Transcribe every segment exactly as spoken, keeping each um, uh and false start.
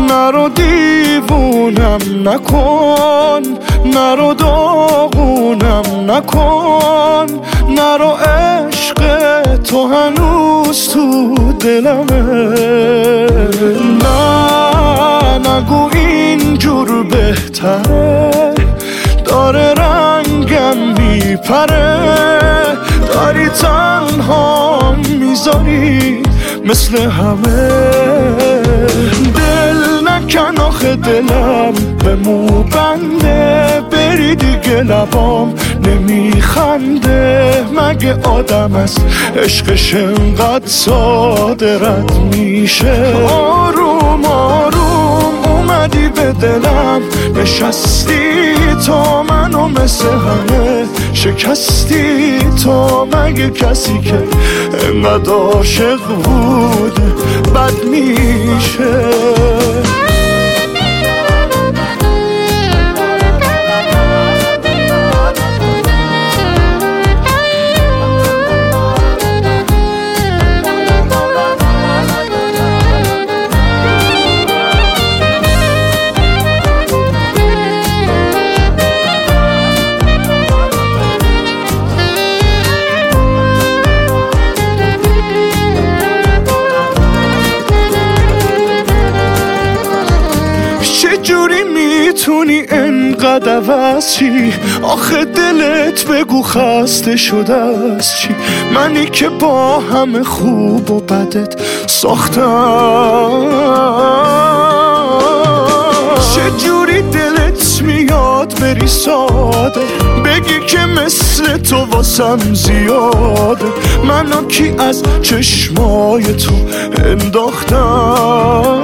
نرو دیوونم نکن، نرو داغونم نکن، نرو عشق تو هنوز تو دلمه. نه نگو اینجور بهتره، داره رنگم میپره، داری تنها میذاری مثل همه. دل نکن آخه دلم به مو بنده، بری دیگه لبام نمیخنده. مگه آدم است عشقش انقدر ساده رد میشه؟ آروم آروم اومدی به دلم نشستی، تا منو مثل همه شکستی. تا مگه کسی که انقدر عاشق بود بد میشه؟ چجوری میتونی انقدر عوض چی؟ آخه دلت بگو خسته شده از چی؟ منی که با همه خوب و بدت ساختم. چجوری دلت میاد بری ساده، بگی که مثل تو واسم زیاده. منو کی از چشمای تو انداختم؟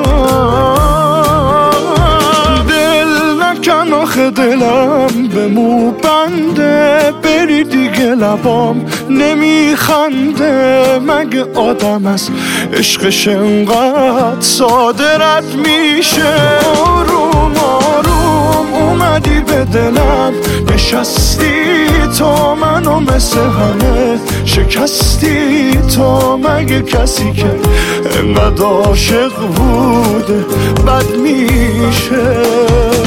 کن آخه دلم به مو بنده، بری دیگه لبام نمیخنده. مگه آدم است عشقش انقدر ساده رد میشه؟ آروم آروم اومدی به دلم نشستی، تا منو مثل همه شکستی. تا مگه کسی که انقدر عاشق بود بد میشه؟